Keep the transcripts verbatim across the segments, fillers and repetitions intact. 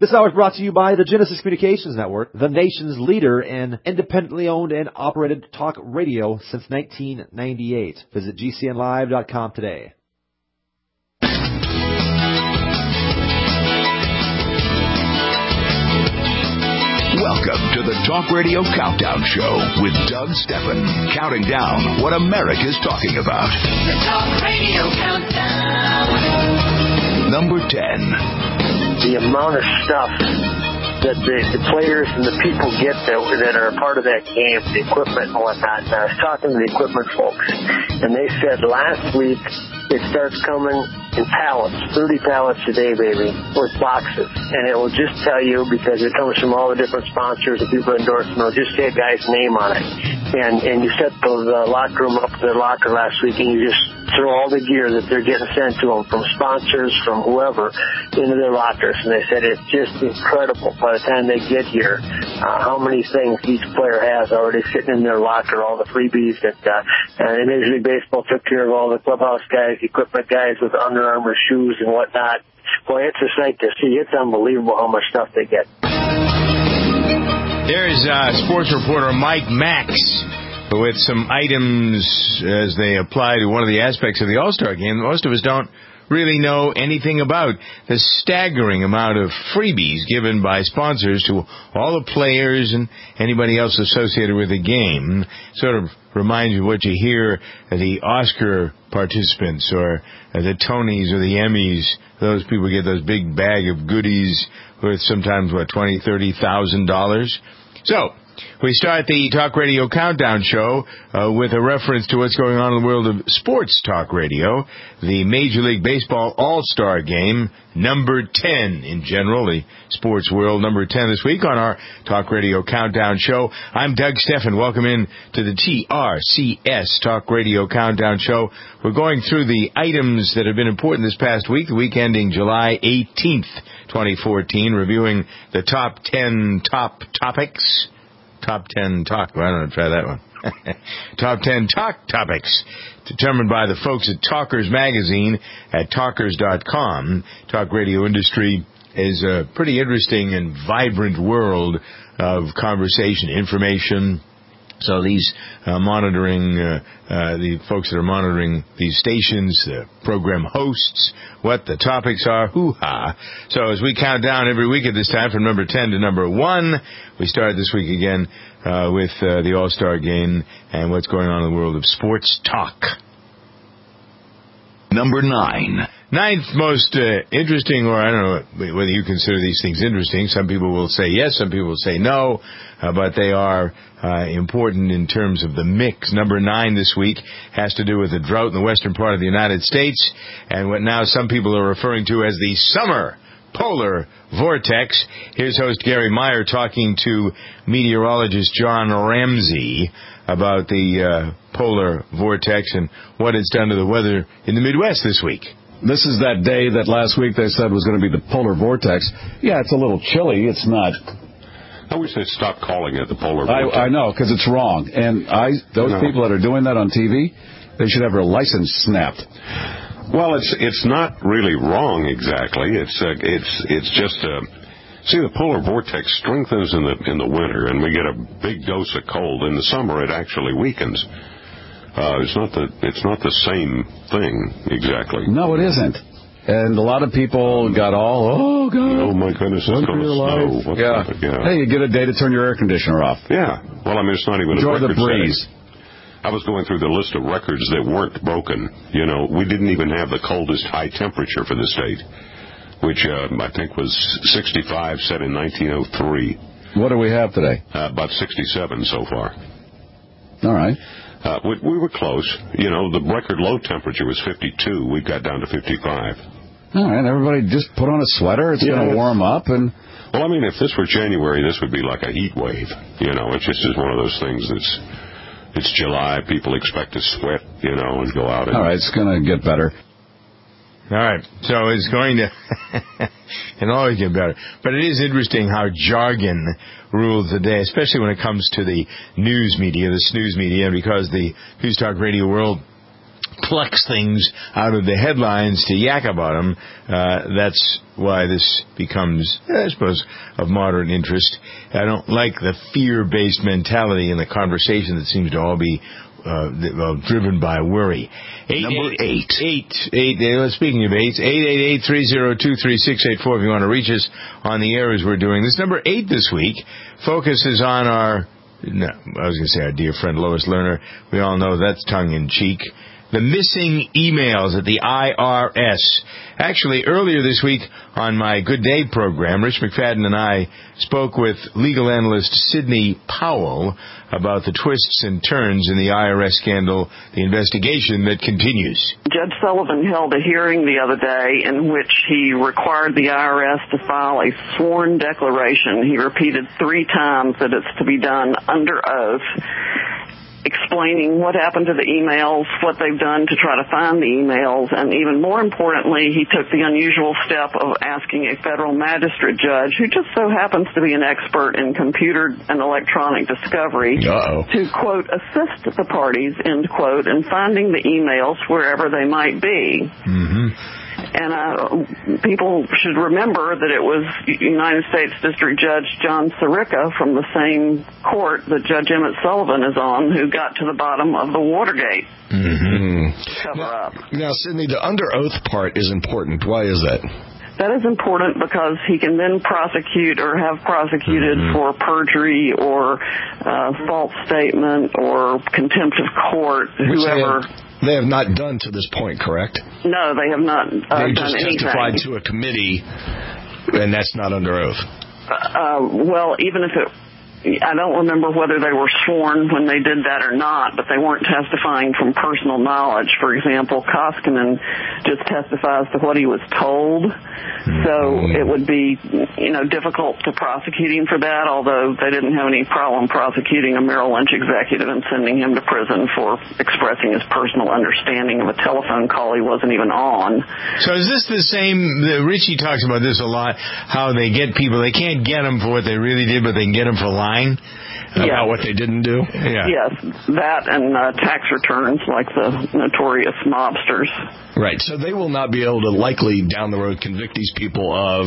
This hour is brought to you by the Genesis Communications Network, the nation's leader in independently owned and operated talk radio since nineteen ninety-eight. Visit G C N live dot com today. Welcome to the Talk Radio Countdown Show with Doug Steffen, counting down what America's talking about. The Talk Radio Countdown. Number ten. The amount of stuff that the, the players and the people get that, that are a part of that game, the equipment and whatnot. And I was talking to the equipment folks, and they said last week it starts coming in pallets, thirty pallets a day, baby, with boxes. And it will just tell you, because it comes from all the different sponsors and people endorsing, it'll just say a guy's name on it. And and you set the, the locker room up to their locker last week, and you just throw all the gear that they're getting sent to them from sponsors, from whoever, into their lockers. And they said it's just incredible by the time they get here uh, how many things each player has already sitting in their locker, all the freebies that uh, and Major League Baseball took care of all the clubhouse guys, equipment guys with Under Armour shoes and whatnot. Boy, it's a sight to see. It's unbelievable how much stuff they get. There's uh, sports reporter Mike Max with some items as they apply to one of the aspects of the All-Star game that most of us don't really know anything about. The staggering amount of freebies given by sponsors to all the players and anybody else associated with the game. Sort of reminds you of what you hear at the Oscar participants or the Tonys or the Emmys. Those people get those big bag of goodies worth sometimes, what, twenty thousand dollars, thirty thousand dollars. So, we start the Talk Radio Countdown Show uh, with a reference to what's going on in the world of sports talk radio. The Major League Baseball All-Star Game, number ten in general, the sports world, number ten this week on our Talk Radio Countdown Show. I'm Doug Steffen. Welcome in to the T R C S Talk Radio Countdown Show. We're going through the items that have been important this past week, the week ending July eighteenth, twenty fourteen, reviewing the top ten top topics. Top ten talk. Well, I don't know. Try that one. Top ten talk topics determined by the folks at Talkers Magazine at talkers dot com. Talk radio industry is a pretty interesting and vibrant world of conversation, information. So these uh, monitoring, uh, uh, the folks that are monitoring these stations, the program hosts, what the topics are, hoo-ha. So as we count down every week at this time from number ten to number one, we start this week again uh, with uh, the All-Star Game and what's going on in the world of sports talk. Number nine. Ninth most uh, interesting, or I don't know whether you consider these things interesting. Some people will say yes, some people will say no, uh, but they are uh, important in terms of the mix. Number nine this week has to do with the drought in the western part of the United States and what now some people are referring to as the summer polar vortex. Here's host Gary Meyer talking to meteorologist John Ramsey about the uh, polar vortex and what it's done to the weather in the Midwest this week. This is that day that last week they said was going to be the polar vortex. Yeah, it's a little chilly. It's not. I wish they'd stop calling it the polar vortex. I, I know, because it's wrong. And I, those no. people that are doing that on T V, they should have their license snapped. Well, it's it's not really wrong exactly. It's uh, it's it's just uh, see, the polar vortex strengthens in the in the winter, and we get a big dose of cold. In the summer, it actually weakens. Uh, it's not the it's not the same thing exactly. No, it isn't. And a lot of people got all, oh God, oh my goodness, it's going to snow. What's yeah. That? yeah. Hey, you get a day to turn your air conditioner off. Yeah. Well, I mean, it's not even enjoy a record the breeze. setting. I was going through the list of records that weren't broken. You know, we didn't even have the coldest high temperature for the state, which uh, I think was sixty-five, set in nineteen oh three. What do we have today? Uh, about sixty-seven so far. All right. Uh, we, we were close. You know, the record low temperature was fifty-two. We got down to fifty-five. All right, everybody just put on a sweater. It's yeah. going to warm up. And well, I mean, if this were January, this would be like a heat wave. You know, it's just is one of those things that's, it's July. People expect to sweat, you know, and go out. And, all right, it's going to get better. All right, so it's going to can always get better. But it is interesting how jargon rules the day, especially when it comes to the news media, the snooze media, because the News Talk Radio world plucks things out of the headlines to yak about them. Uh, that's why this becomes, I suppose, of moderate interest. I don't like the fear-based mentality in the conversation that seems to all be uh, well, driven by worry. Eight, Number eight. Eight. Eight. eight speaking of eights, eight eight eight, three oh two, three six eight four if you want to reach us on the air as we're doing this. Number eight this week focuses on our, no, I was going to say our dear friend Lois Lerner. We all know that's tongue-in-cheek. The missing emails at the I R S. Actually, earlier this week on my Good Day program, Rich McFadden and I spoke with legal analyst Sidney Powell about the twists and turns in the I R S scandal, the investigation that continues. Judge Sullivan held a hearing the other day in which he required the I R S to file a sworn declaration. He repeated three times that it's to be done under oath, explaining what happened to the emails, what they've done to try to find the emails, and even more importantly, he took the unusual step of asking a federal magistrate judge, who just so happens to be an expert in computer and electronic discovery, Uh-oh. to, quote, assist the parties, end quote, in finding the emails wherever they might be. Mm-hmm. And uh, people should remember that it was United States District Judge John Sirica from the same court that Judge Emmett Sullivan is on who got to the bottom of the Watergate Mm-hmm. cover-up. Now, Sidney, the under oath part is important. Why is that? That is important because he can then prosecute or have prosecuted mm-hmm. for perjury or uh, false statement or contempt of court, Which whoever... They have, they have not done to this point, correct? No, they have not uh, they done just anything. testified to a committee, and that's not under oath. Uh, uh, well, even if it... I don't remember whether they were sworn when they did that or not, but they weren't testifying from personal knowledge. For example, Koskinen just testifies to what he was told. So it would be, you know, difficult to prosecute him for that, although they didn't have any problem prosecuting a Merrill Lynch executive and sending him to prison for expressing his personal understanding of a telephone call he wasn't even on. So is this the same, the, Richie talks about this a lot, how they get people, they can't get them for what they really did, but they can get them for lying? About yes. what they didn't do? Yeah. Yes, that and uh, tax returns like the notorious mobsters. Right, so they will not be able to likely down the road convict these people of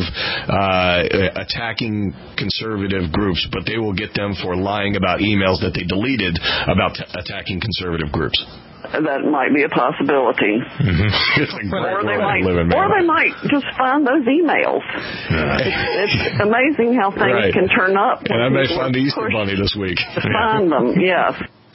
uh, attacking conservative groups, but they will get them for lying about emails that they deleted about t- attacking conservative groups. That might be a possibility. Mm-hmm. or they might, or they might just find those emails. Uh, it's, it's amazing how things right. can turn up. And I may find the Easter Bunny this week. To find them, yes.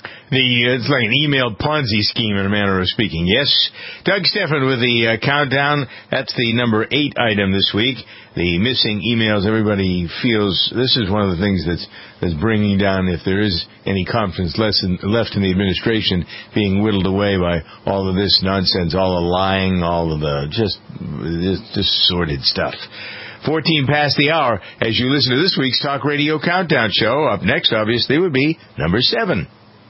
The, it's like an email Ponzi scheme in a manner of speaking. Yes. Doug Steffen with the uh, countdown. That's the number eight item this week. The missing emails. Everybody feels this is one of the things that's that's bringing down, if there is any confidence less in, left in the administration, being whittled away by all of this nonsense, all the lying, all of the just just, just sordid stuff. fourteen past the hour as you listen to this week's Talk Radio Countdown Show. Up next, obviously, would be number seven.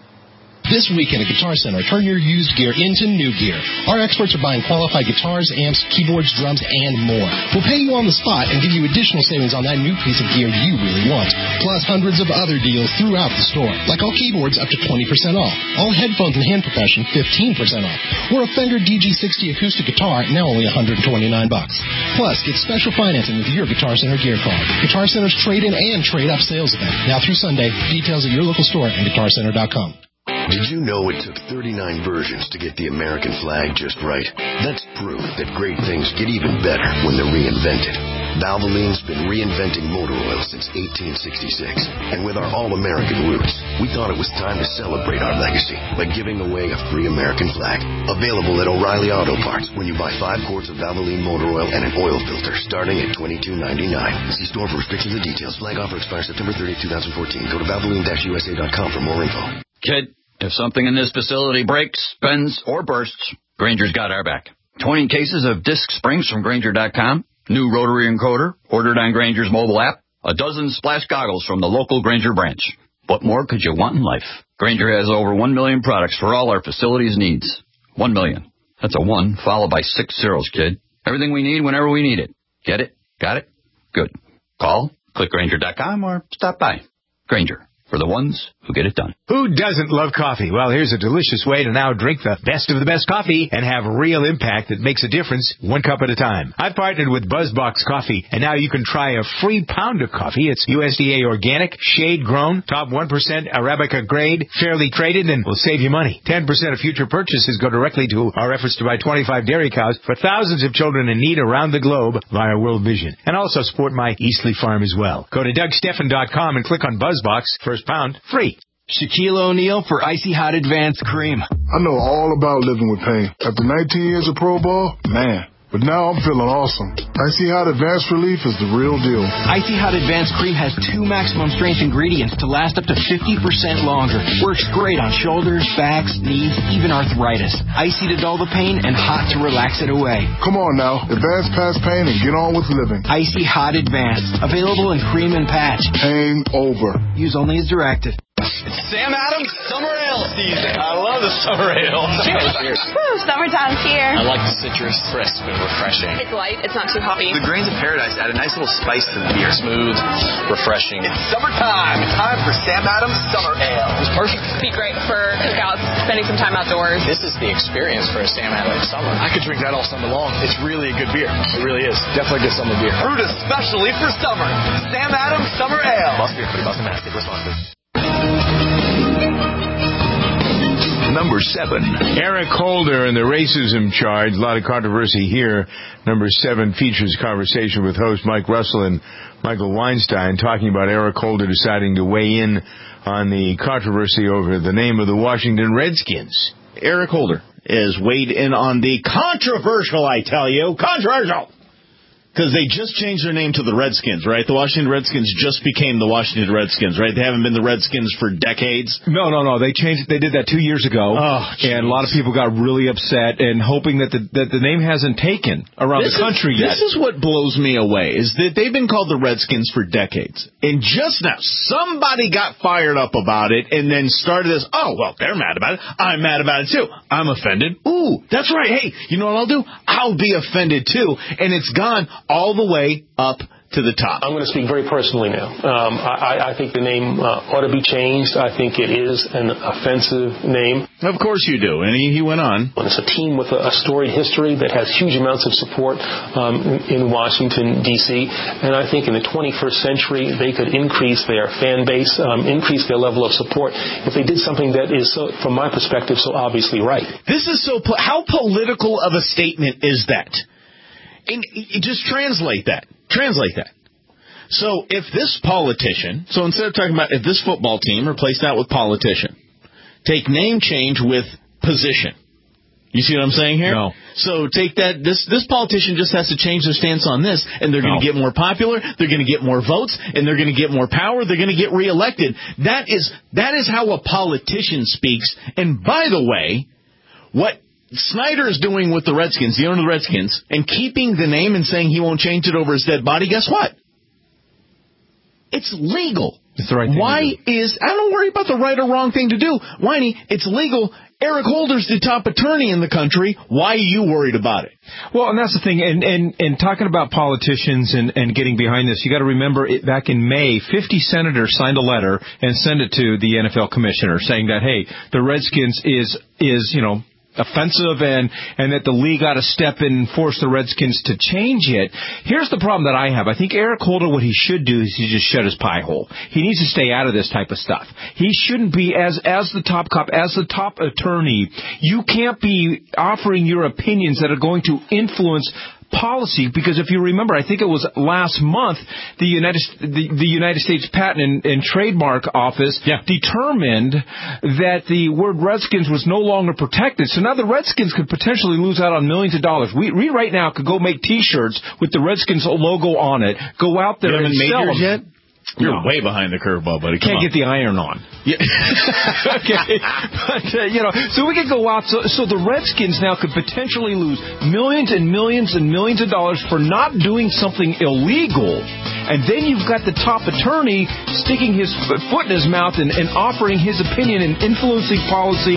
This weekend at Guitar Center, turn your used gear into new gear. Our experts are buying qualified guitars, amps, keyboards, drums, and more. We'll pay you on the spot and give you additional savings on that new piece of gear you really want. Plus hundreds of other deals throughout the store. Like all keyboards, up to twenty percent off. All headphones and hand percussion, fifteen percent off. Or a Fender D G sixty acoustic guitar, now only one hundred twenty-nine bucks. Plus, get special financing with your Guitar Center gear card. Guitar Center's trade-in and trade-up sales event. Now through Sunday. Details at your local store and guitar center dot com. Did you know it took thirty-nine versions to get the American flag just right? That's proof that great things get even better when they're reinvented. Valvoline's been reinventing motor oil since eighteen sixty-six. And with our all-American roots, we thought it was time to celebrate our legacy by giving away a free American flag. Available at O'Reilly Auto Parts when you buy five quarts of Valvoline motor oil and an oil filter starting at twenty-two ninety-nine. See store for restrictions and details. Flag offer expires September thirtieth, twenty fourteen. Go to valvoline dash u s a dot com for more info. Kid, if something in this facility breaks, bends, or bursts, Grainger's got our back. twenty cases of disc springs from Grainger dot com, new rotary encoder, ordered on Grainger's mobile app, a dozen splash goggles from the local Grainger branch. What more could you want in life? Grainger has over one million products for all our facilities' needs. One million. That's a one followed by six zeros, kid. Everything we need whenever we need it. Get it? Got it? Good. Call, click Grainger dot com, or stop by. Grainger, for the ones who get it done. Who doesn't love coffee? Well, here's a delicious way to now drink the best of the best coffee and have real impact that makes a difference one cup at a time. I've partnered with BuzzBox Coffee, and now you can try a free pound of coffee. It's U S D A organic, shade-grown, top one percent Arabica grade, fairly traded, and will save you money. ten percent of future purchases go directly to our efforts to buy twenty-five dairy cows for thousands of children in need around the globe via World Vision. And also support my Eastleigh farm as well. Go to Doug Steffen dot com and click on BuzzBox. First pound, free. Shaquille O'Neal for Icy Hot Advanced Cream. I know all about living with pain. After nineteen years of pro ball, man. But now I'm feeling awesome. Icy Hot Advanced Relief is the real deal. Icy Hot Advanced Cream has two maximum strength ingredients to last up to fifty percent longer. Works great on shoulders, backs, knees, even arthritis. Icy to dull the pain and hot to relax it away. Come on now. Advance past pain and get on with living. Icy Hot Advanced. Available in cream and patch. Pain over. Use only as directed. It's Sam Adams Summer Ale season. I love the summer ale. Cheers. Cheers. Woo, summertime's here. I like the citrus, crisp and refreshing. It's light. It's not too hoppy. The grains of paradise add a nice little spice to the beer. Smooth, refreshing. It's summertime. It's time for Sam Adams Summer Ale. It's perfect. It'd be great for cookouts, spending some time outdoors. This is the experience for a Sam Adams summer. I could drink that all summer long. It's really a good beer. It really is. Definitely a good summer beer. Brewed especially for summer. Sam Adams Summer Ale. Must be a pretty Boston Mass. Take responsibility. Number seven. Eric Holder and the racism charge. A lot of controversy here. Number seven features conversation with host Mike Russell and Michael Weinstein talking about Eric Holder deciding to weigh in on the controversy over the name of the Washington Redskins. Eric Holder is weighed in on the controversial, I tell you, controversial. Because they just changed their name to the Redskins, right? The Washington Redskins just became the Washington Redskins, right? They haven't been the Redskins for decades. No, no, no. They changed. They did that two years ago, oh, and a lot of people got really upset and hoping that the that the name hasn't taken around this the country is, yet. This is what blows me away: is that they've been called the Redskins for decades, and just now somebody got fired up about it, and then started this. Oh, well, they're mad about it. I'm mad about it too. I'm offended. Ooh, that's right. Hey, you know what I'll do? I'll be offended too, and it's gone all the way up to the top. I'm going to speak very personally now. Um, I, I think the name uh, ought to be changed. I think it is an offensive name. Of course you do. And he, he went on. It's a team with a, a storied history that has huge amounts of support um, in, in Washington, D C And I think in the twenty-first century, they could increase their fan base, um, increase their level of support if they did something that is, so, from my perspective, so obviously right. This is so... Po- how political of a statement is that? And just translate that. Translate that. So if this politician, so instead of talking about if this football team, replace that with politician. Take name change with position. You see what I'm saying here? No. So take that, this this politician just has to change their stance on this, and they're going to no. get more popular, they're going to get more votes, and they're going to get more power, they're going to get reelected. That is that is how a politician speaks. And by the way, what Snyder is doing with the Redskins, the owner of the Redskins, and keeping the name and saying he won't change it over his dead body, guess what? It's legal. It's the right thing Why to do. is, I don't worry about the right or wrong thing to do. Whiny, it's legal. Eric Holder's the top attorney in the country. Why are you worried about it? Well, and that's the thing. And, and, and talking about politicians and, and getting behind this, you got to remember it, back in May, fifty senators signed a letter and sent it to the N F L commissioner saying that, hey, the Redskins is, is, you know, offensive and, and that the league ought to step in and force the Redskins to change it. Here's the problem that I have. I think Eric Holder, what he should do is he just shut his pie hole. He needs to stay out of this type of stuff. He shouldn't be, as as the top cop, as the top attorney, you can't be offering your opinions that are going to influence policy, because if you remember, I think it was last month, the United the, the United States Patent and, and Trademark Office yeah. determined that the word Redskins was no longer protected. So now the Redskins could potentially lose out on millions of dollars. We, we right now could go make T-shirts with the Redskins logo on it, go out there you and made sell yours them. Yet? You're no. way behind the curve, Bob, buddy. Come Can't on. get the iron on. Yeah. Okay. But, uh, you know, so we could go out. So, so the Redskins now could potentially lose millions and millions and millions of dollars for not doing something illegal. And then you've got the top attorney sticking his foot in his mouth and, and offering his opinion and influencing policy.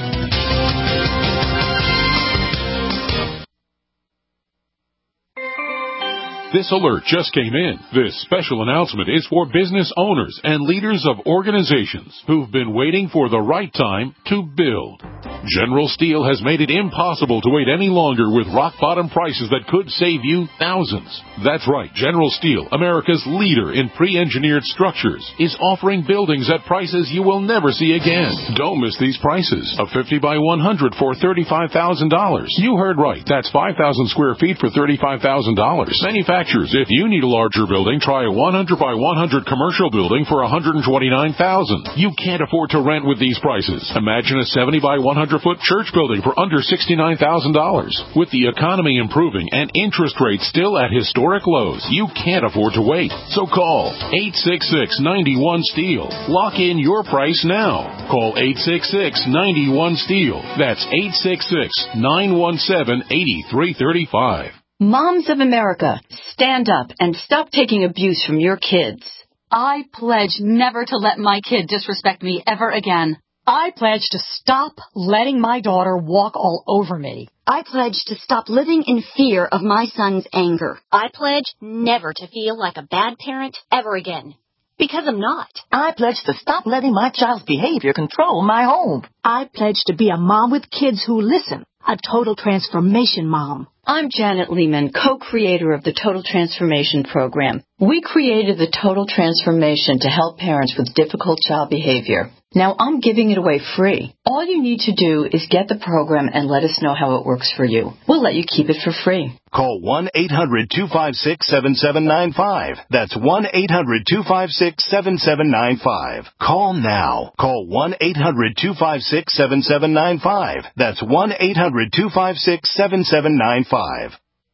This alert just came in. This special announcement is for business owners and leaders of organizations who've been waiting for the right time to build. General Steel has made it impossible to wait any longer with rock-bottom prices that could save you thousands. That's right. General Steel, America's leader in pre-engineered structures, is offering buildings at prices you will never see again. Don't miss these prices. A fifty by one hundred for thirty-five thousand dollars. You heard right. That's five thousand square feet for thirty-five thousand dollars. Manufacturers, if you need a larger building, try a one hundred by one hundred commercial building for one hundred twenty-nine thousand dollars. You can't afford to rent with these prices. Imagine a seventy by one hundred foot church building for under sixty-nine thousand dollars. With the economy improving and interest rates still at historic lows, you can't afford to wait. So call eight six six, nine one, STEEL. Lock in your price now. Call eight six six, nine one, STEEL. That's eight six six, nine one seven, eight three three five. Moms of America, stand up and stop taking abuse from your kids. I pledge never to let my kid disrespect me ever again. I pledge to stop letting my daughter walk all over me. I pledge to stop living in fear of my son's anger. I pledge never to feel like a bad parent ever again. Because I'm not. I pledge to stop letting my child's behavior control my home. I pledge to be a mom with kids who listen. A total transformation mom. I'm Janet Lehman, co-creator of the Total Transformation Program. We created the Total Transformation to help parents with difficult child behavior. Now I'm giving it away free. All you need to do is get the program and let us know how it works for you. We'll let you keep it for free. Call one eight hundred, two five six, seven seven nine five. That's one eight hundred, two five six, seven seven nine five. Call now. Call one eight hundred, two five six, seven seven nine five. That's one eight hundred, two five six, seven seven nine five.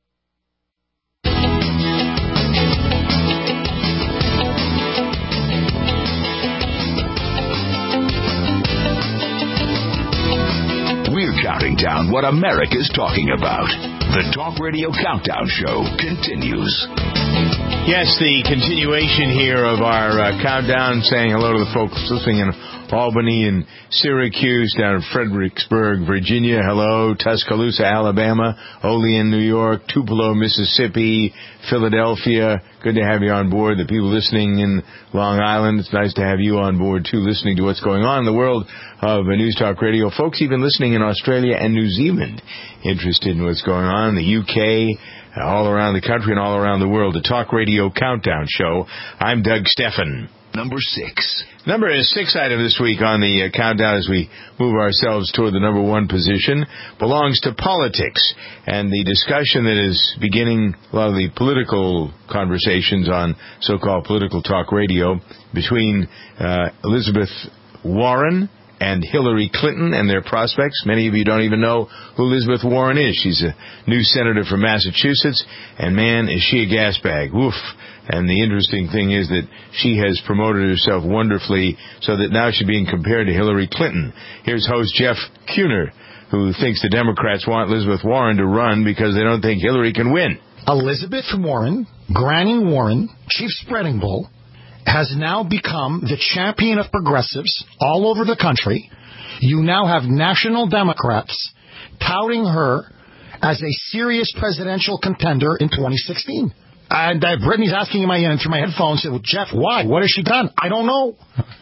We're counting down what America's talking about. The Talk Radio Countdown Show continues. Yes, the continuation here of our uh, countdown, saying hello to the folks listening in Albany and Syracuse, down in Fredericksburg, Virginia. Hello, Tuscaloosa, Alabama, Olean, New York, Tupelo, Mississippi, Philadelphia. Good to have you on board. The people listening in Long Island, it's nice to have you on board, too, listening to what's going on in the world of News Talk Radio. Folks even listening in Australia and New Zealand, interested in what's going on in the U K, all around the country and all around the world. The Talk Radio Countdown Show. I'm Doug Steffen. Number six. Number six item this week on the uh, countdown as we move ourselves toward the number one position belongs to politics and the discussion that is beginning a lot of the political conversations on so-called political talk radio between uh, Elizabeth Warren and Hillary Clinton and their prospects. Many of you don't even know who Elizabeth Warren is. She's a new senator from Massachusetts, and man, is she a gas bag. Woof. And the interesting thing is that she has promoted herself wonderfully so that now she's being compared to Hillary Clinton. Here's host Jeff Kuhner, who thinks the Democrats want Elizabeth Warren to run because they don't think Hillary can win. Elizabeth Warren, Granny Warren, Chief Spreading Bull, has now become the champion of progressives all over the country. You now have national Democrats touting her as a serious presidential contender in twenty sixteen. And uh, Brittany's asking me in through my headphones, said, well, Jeff, why? What has she done? I don't know.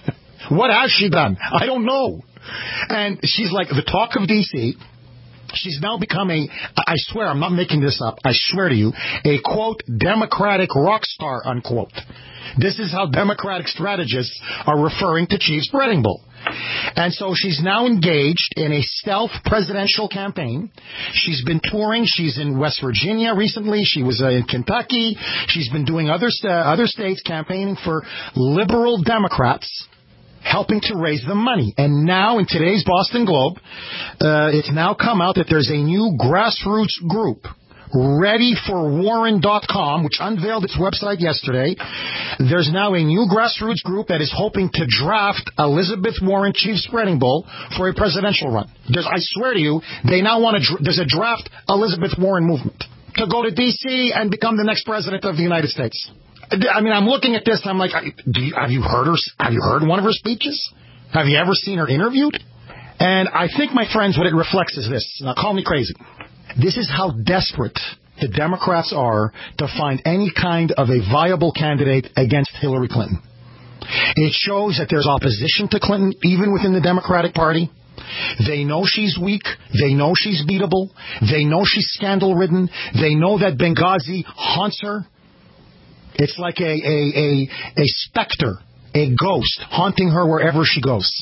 What has she done? I don't know. And she's like the talk of D C. She's now become a, I swear, I'm not making this up, I swear to you, a, quote, Democratic rock star, unquote. This is how Democratic strategists are referring to Chief Spreading Bull. And so she's now engaged in a stealth presidential campaign. She's been touring. She's in West Virginia recently. She was uh, in Kentucky. She's been doing other st- other states campaigning for liberal Democrats, helping to raise the money. And now in today's Boston Globe, uh, it's now come out that there's a new grassroots group, ready for warren dot com, which unveiled its website yesterday. There's now a new grassroots group that is hoping to draft Elizabeth Warren, Chief Spreading Bull, for a presidential run. There's, I swear to you, they now want to, there's a draft Elizabeth Warren movement to go to D C and become the next president of the United States. I mean, I'm looking at this, I'm like, do you, have you heard her, have you heard one of her speeches? Have you ever seen her interviewed? And I think, my friends, what it reflects is this. Now, call me crazy. This is how desperate the Democrats are to find any kind of a viable candidate against Hillary Clinton. It shows that there's opposition to Clinton, even within the Democratic Party. They know she's weak. They know she's beatable. They know she's scandal-ridden. They know that Benghazi haunts her. It's like a, a, a, a specter, a ghost, haunting her wherever she goes.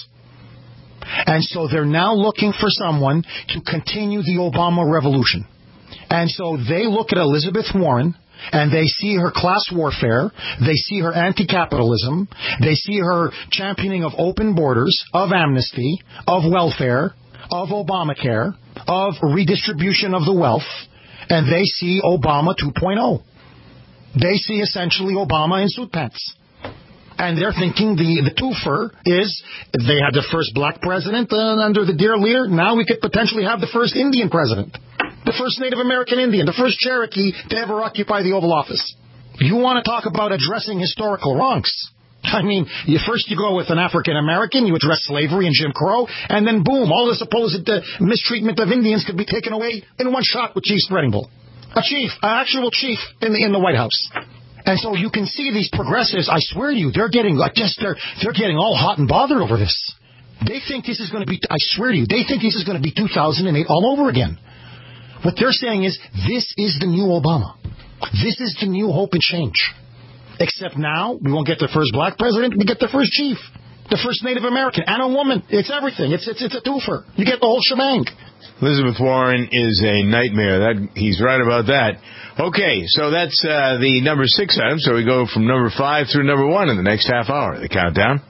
And so they're now looking for someone to continue the Obama revolution. And so they look at Elizabeth Warren, and they see her class warfare, they see her anti-capitalism, they see her championing of open borders, of amnesty, of welfare, of Obamacare, of redistribution of the wealth, and they see Obama two point oh. They see essentially Obama in suit pants. And they're thinking the, the twofer is, they had the first black president uh, under the dear leader, now we could potentially have the first Indian president. The first Native American Indian, the first Cherokee to ever occupy the Oval Office. You want to talk about addressing historical wrongs. I mean, you first you go with an African American, you address slavery and Jim Crow, and then boom, all the supposed uh, mistreatment of Indians could be taken away in one shot with Chief Spreading Bull. A chief, an actual chief in the, in the White House. And so you can see these progressives, I swear to you, they're getting like just they're they're getting all hot and bothered over this. They think this is going to be, I swear to you, they think this is going to be two thousand eight all over again. What they're saying is, this is the new Obama. This is the new hope and change. Except now, we won't get the first black president, we get the first chief. The first Native American, and a woman. It's everything. It's it's it's a twofer. You get the whole shebang. Elizabeth Warren is a nightmare. That he's right about that. Okay, so that's uh, the number six item. So we go from number five through number one in the next half hour. The countdown.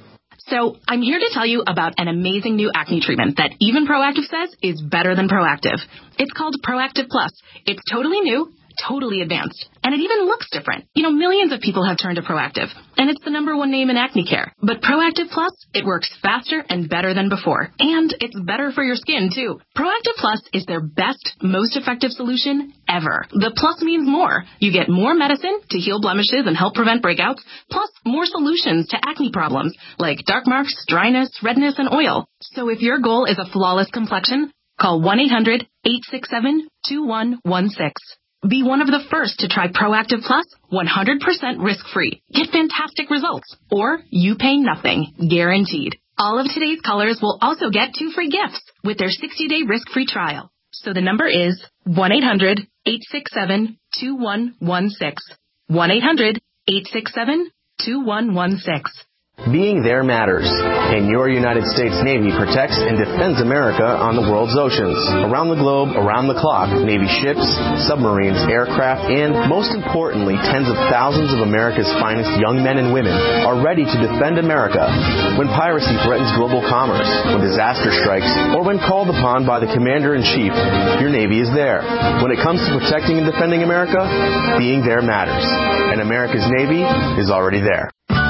So I'm here to tell you about an amazing new acne treatment that even Proactive says is better than Proactive. It's called Proactive Plus. It's totally new, totally advanced, and it even looks different. You know, millions of people have turned to Proactive, and it's the number one name in acne care. But Proactive Plus, it works faster and better than before, and it's better for your skin, too. Proactive Plus is their best, most effective solution ever. The plus means more. You get more medicine to heal blemishes and help prevent breakouts, plus more solutions to acne problems like dark marks, dryness, redness, and oil. So if your goal is a flawless complexion, call one eight hundred, eight six seven, two one one six. Be one of the first to try Proactive Plus one hundred percent risk-free. Get fantastic results. Or you pay nothing. Guaranteed. All of today's callers will also get two free gifts with their sixty-day risk-free trial. So the number is one eight hundred, eight six seven, two one one six. one eight hundred, eight six seven, two one one six. Being there matters, and your United States Navy protects and defends America on the world's oceans. Around the globe, around the clock, Navy ships, submarines, aircraft, and, most importantly, tens of thousands of America's finest young men and women are ready to defend America when piracy threatens global commerce, when disaster strikes, or when called upon by the Commander-in-Chief. Your Navy is there. When it comes to protecting and defending America, being there matters, and America's Navy is already there.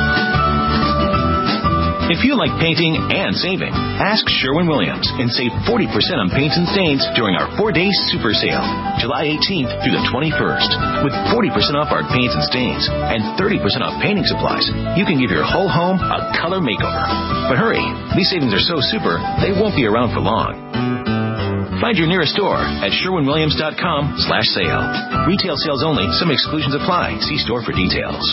If you like painting and saving, ask Sherwin-Williams and save forty percent on paints and stains during our four-day super sale, July eighteenth through the twenty-first. With forty percent off our paints and stains and thirty percent off painting supplies, you can give your whole home a color makeover. But hurry, these savings are so super, they won't be around for long. Find your nearest store at Sherwin Williams dot com slash sale. Retail sales only. Some exclusions apply. See store for details.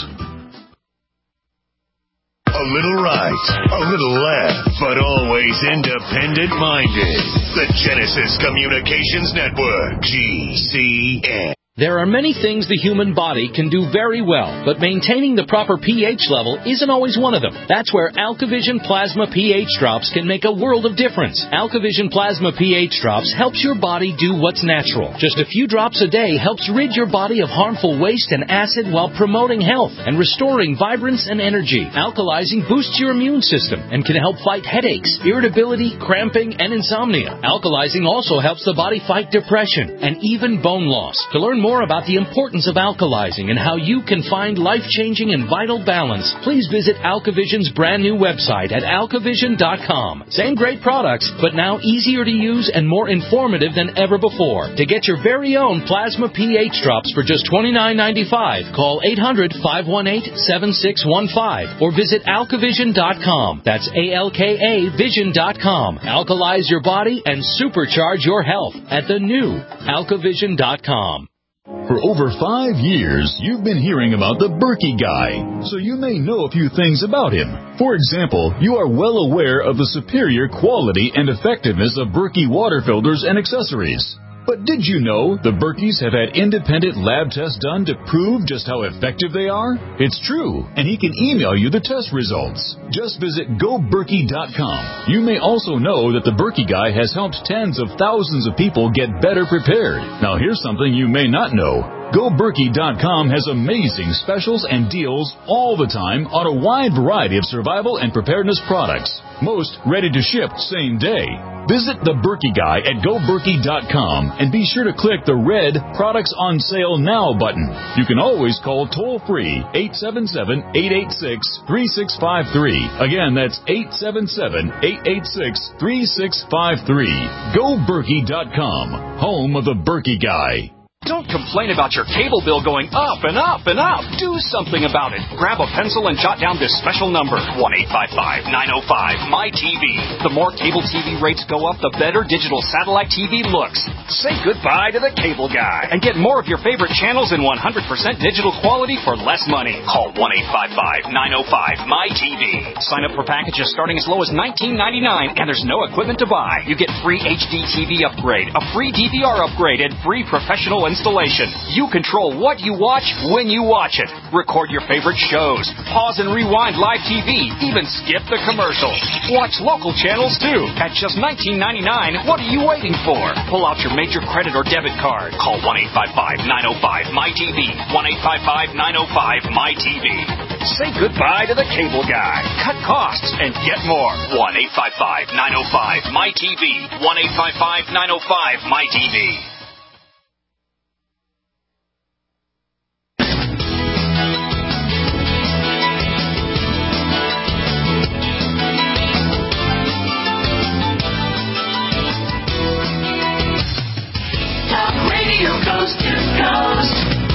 A little right, a little left, but always independent-minded. The Genesis Communications Network, G C N. There are many things the human body can do very well, but maintaining the proper pH level isn't always one of them. That's where AlkaVision Plasma pH Drops can make a world of difference. AlkaVision Plasma pH Drops helps your body do what's natural. Just a few drops a day helps rid your body of harmful waste and acid while promoting health and restoring vibrance and energy. Alkalizing boosts your immune system and can help fight headaches, irritability, cramping, and insomnia. Alkalizing also helps the body fight depression and even bone loss. To learn more more about the importance of alkalizing and how you can find life-changing and vital balance, please visit AlkaVision's brand new website at alkavision dot com. Same great products, but now easier to use and more informative than ever before. To get your very own Plasma pH Drops for just twenty-nine ninety-five, call eight hundred, five one eight, seven six one five or visit alkavision dot com. That's A L K A vision dot com. Alkalize your body and supercharge your health at the new alkavision dot com. For over five years, you've been hearing about the Berkey Guy, so you may know a few things about him. For example, you are well aware of the superior quality and effectiveness of Berkey water filters and accessories. But did you know the Berkeys have had independent lab tests done to prove just how effective they are? It's true, and he can email you the test results. Just visit go berkey dot com. You may also know that the Berkey Guy has helped tens of thousands of people get better prepared. Now here's something you may not know. go berkey dot com has amazing specials and deals all the time on a wide variety of survival and preparedness products. Most ready to ship same day. Visit the Berkey Guy at go berkey dot com and be sure to click the red Products on Sale Now button. You can always call toll-free eight seven seven, eight eight six, three six five three. Again, that's eight seven seven, eight eight six, three six five three. go berkey dot com, home of the Berkey Guy. Don't complain about your cable bill going up and up and up. Do something about it. Grab a pencil and jot down this special number, one eight five five, nine oh five, M Y T V. The more cable T V rates go up, the better digital satellite T V looks. Say goodbye to the cable guy and get more of your favorite channels in one hundred percent digital quality for less money. Call one eight five five, nine oh five, M Y T V. Sign up for packages starting as low as nineteen ninety-nine, and there's no equipment to buy. You get free H D T V upgrade, a free D V R upgrade, and free professional installation. You control what you watch when you watch it. Record your favorite shows. Pause and rewind live T V. Even skip the commercials. Watch local channels too. At just nineteen ninety-nine, what are you waiting for? Pull out your major credit or debit card. Call one eight five five, nine oh five, M Y T V. one eight five five, nine oh five, M Y T V. Say goodbye to the cable guy. Cut costs and get more. one eight five five, nine oh five, M Y T V. one eight five five, nine oh five, M Y T V. Coast to coast.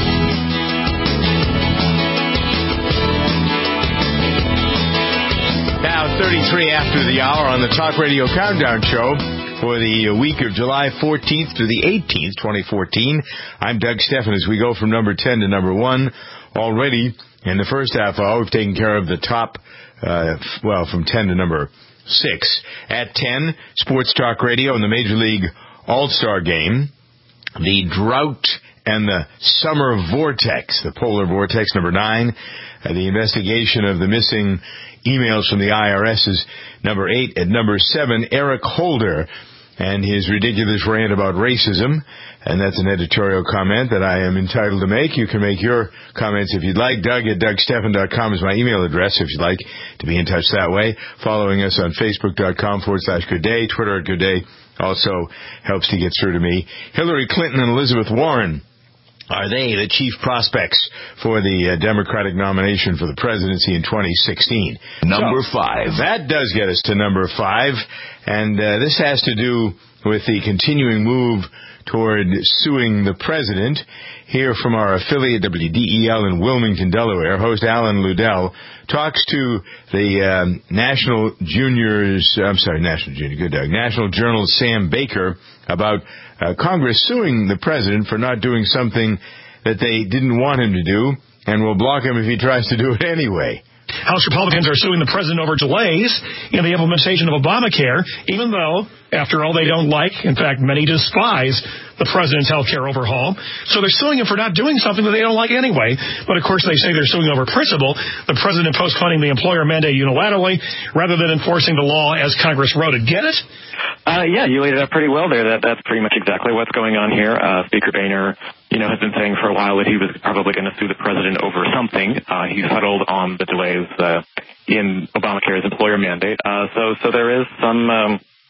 Now, thirty-three after the hour on the Talk Radio Countdown Show for the week of July fourteenth to the eighteenth, twenty fourteen. I'm Doug Stephan as we go from number ten to number one. Already in the first half hour, we've taken care of the top, uh, well, from ten to number six. At ten, Sports Talk Radio and the Major League All-Star Game. The drought and the summer vortex, the polar vortex, number nine. Uh, the investigation of the missing emails from the I R S is number eight. At number seven, Eric Holder and his ridiculous rant about racism. And that's an editorial comment that I am entitled to make. You can make your comments if you'd like. Doug at doug stephan dot com is my email address if you'd like to be in touch that way. Following us on facebook.com forward slash good day, Twitter at good day. Also helps to get through to me. Hillary Clinton and Elizabeth Warren, are they the chief prospects for the uh, Democratic nomination for the presidency in twenty sixteen? Number so, five. That does get us to number five. And uh, this has to do with the continuing move toward suing the president. Here from our affiliate W D E L in Wilmington, Delaware, host Alan Ludell talks to the um, National Juniors, I'm sorry, National Junior, good Doug, National Journal's Sam Baker about uh, Congress suing the president for not doing something that they didn't want him to do and will block him if he tries to do it anyway. House Republicans are suing the president over delays in the implementation of Obamacare, even though, after all, they don't like, in fact, many despise the president's health care overhaul. So they're suing him for not doing something that they don't like anyway. But, of course, they say they're suing over principle, the president postponing the employer mandate unilaterally rather than enforcing the law as Congress wrote it. Get it? Uh, yeah, you laid it out pretty well there. That That's pretty much exactly what's going on here. Uh, Speaker Boehner, you know, has been saying for a while that he was probably going to sue the president over something. Uh, he's huddled on the delays uh, in Obamacare's employer mandate. Uh, so, so there is some um,